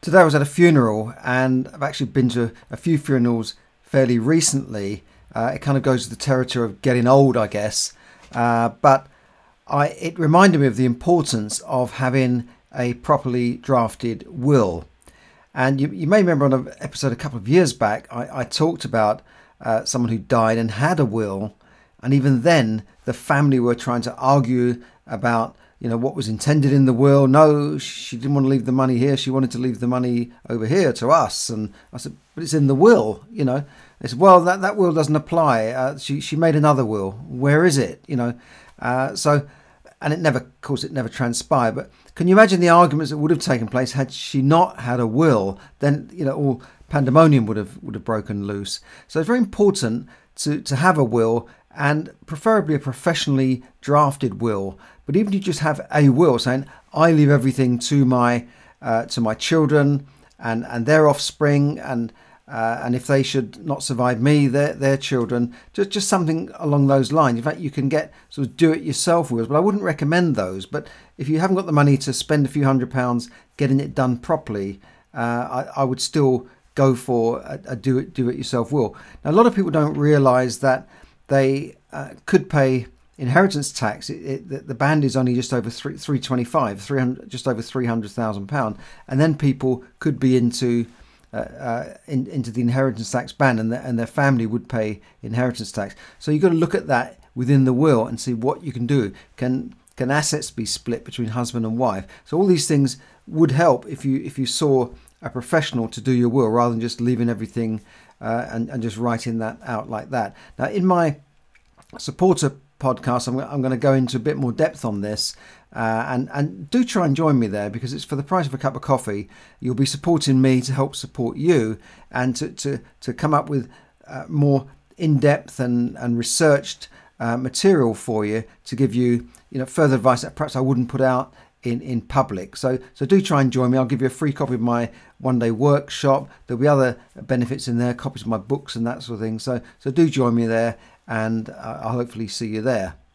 Today I was at a funeral, and I've actually been to a few funerals fairly recently. It kind of goes to the territory of getting old, I guess. But it reminded me of the importance of having a properly drafted will. And you may remember on an episode a couple of years back, I talked about someone who died and had a will, and even then the family were trying to argue about what was intended in the will. No, she didn't want to leave the money here. She wanted to leave the money over here to us. And I said, but it's in the will. They said, well, that will doesn't apply. She made another will. Where is it? So, and of course, it never transpired. But can you imagine the arguments that would have taken place had she not had a will? Then all pandemonium would have broken loose. So it's very important to have a will, and preferably a professionally drafted will. But even if you just have a will saying, I leave everything to my children and their offspring, and if they should not survive me, their children, just something along those lines. In fact, you can get sort of do-it-yourself wills, but I wouldn't recommend those. But if you haven't got the money to spend a few £100 getting it done properly, I would still go for a do-it-yourself will. Now, a lot of people don't realise that they could pay inheritance tax. The band is only just over 325, just over £300,000, and then people could be into the inheritance tax band, and their family would pay inheritance tax. So you've got to look at that within the will and see what you can do. Can assets be split between husband and wife? So all these things would help if you saw a professional to do your will rather than just leaving everything and just writing that out like that. Now, in my supporter podcast, I'm going to go into a bit more depth on this, and do try and join me there, because it's for the price of a cup of coffee. You'll be supporting me to help support you, and to come up with more in-depth and researched material for you to give you further advice that perhaps I wouldn't put out in public. So do try and join me. I'll give you a free copy of my one-day workshop. There'll be other benefits in there, copies of my books and that sort of thing. So do join me there, and I'll hopefully see you there.